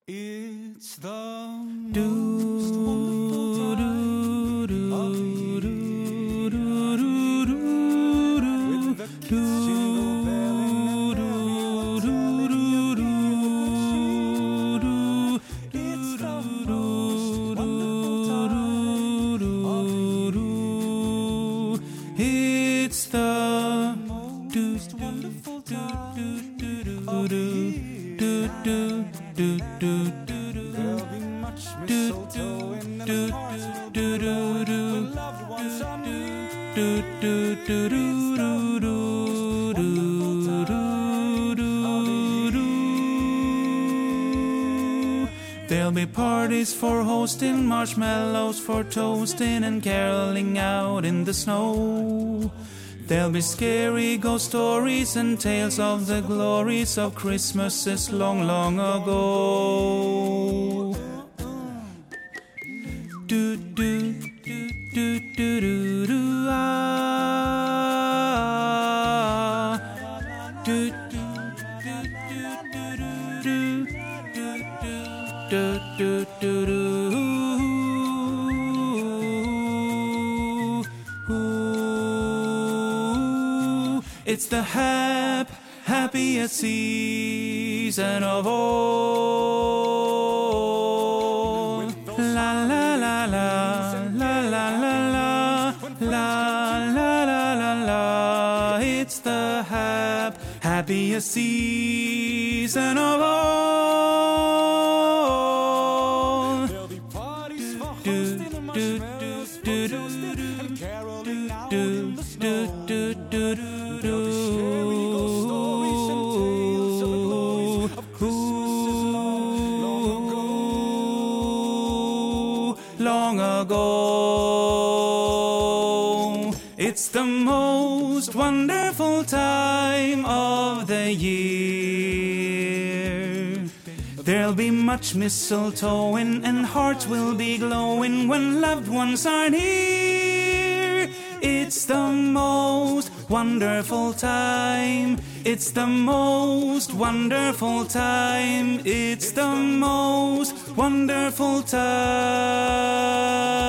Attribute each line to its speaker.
Speaker 1: It's the most wonderful time of the year, with the kids jingle belling and the it's the most wonderful time of the year.
Speaker 2: It's the
Speaker 1: most wonderful time of the year. There'll be much mistletoe in the hearts will be glowing when loved ones are near. It's the wonderful time of the year.
Speaker 2: There'll be parties for hosting, marshmallows for toasting, and caroling out in the snow. There'll be scary ghost stories and tales of the glories of Christmases long, long ago. Do do do do do do do ah. Do do do do do do do do do. It's the happiest season of all. La la la la la la la la la la la la la. It's the happiest season of all.
Speaker 1: There'll be parties for hosting and marshmallows for toasting and caroling out in the snow. There'll be scary ghost stories and tales of the glories of Christmases
Speaker 2: long ago. It's the most wonderful time of the year. There'll be much mistletoeing and hearts will be glowing when loved ones are near. It's the most wonderful time. It's the most wonderful time. It's the most wonderful time.